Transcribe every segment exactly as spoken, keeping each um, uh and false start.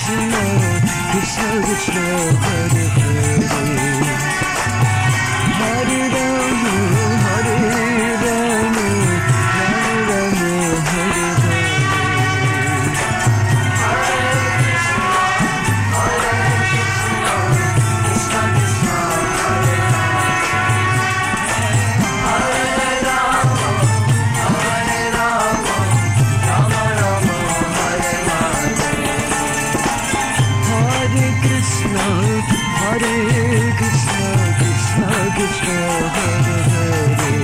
Krishna, Krishna Krishna, Hare Hare, Hare Rama, Hare Rama, Rama Rama, Hare Hare. Hare Krishna, Krishna Krishna, Hare Hare,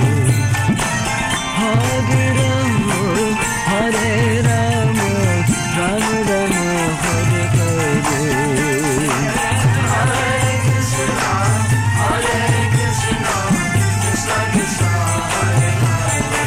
Hare Rama, Hare Rama, Rama Rama, Hare Hare. Hare Krishna, Hare Krishna, Krishna Krishna, Hare Hare,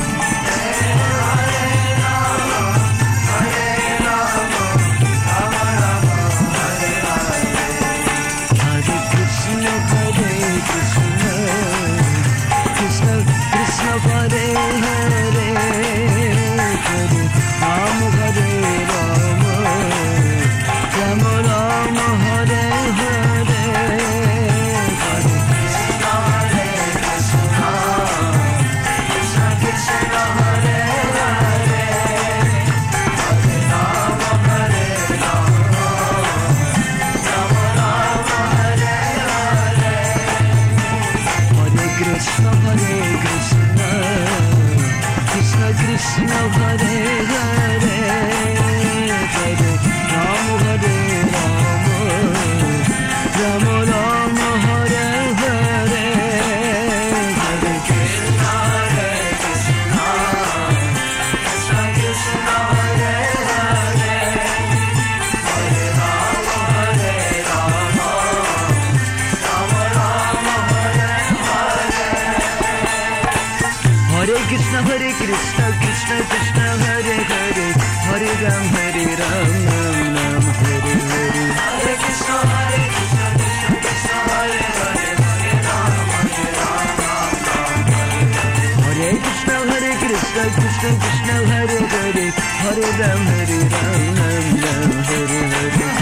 Hare Rama, Hare Rama, Rama Rama, Hare Hare. Hare Krishna, Hare Krishna, Krishna Krishna, Hare Hare, Hare Rama, Hare Rama, Rama Rama, Hare Hare. Hare Krishna, Hare Krishna, Krishna Krishna, Hare Hare, Hare Rama, Hare Rama, Rama Rama, Hare Hare. Hare Krishna, Hare Krishna, Krishna Krishna, Hare Hare, Hare Rama, Hare Rama, Rama Rama, Hare Hare. Hare Krishna, Hare Krishna, Krishna Krishna, Hare Hare, Hare Rama, Hare Rama, Rama Rama, Hare Hare. Hare Krishna, Hare Krishna, Krishna Krishna, Hare Hare, Hare Ram, Hare Ram, Ram Ram, Hare Hare. Hare Krishna, Hare Krishna, Krishna Krishna, Hare Hare, Hare Ram, Hare Ram, Ram Ram, Hare Hare. Hare Krishna, Hare Krishna, Krishna Krishna, Hare Hare, Hare Ram, Hare Ram, Ram Ram, Hare Hare.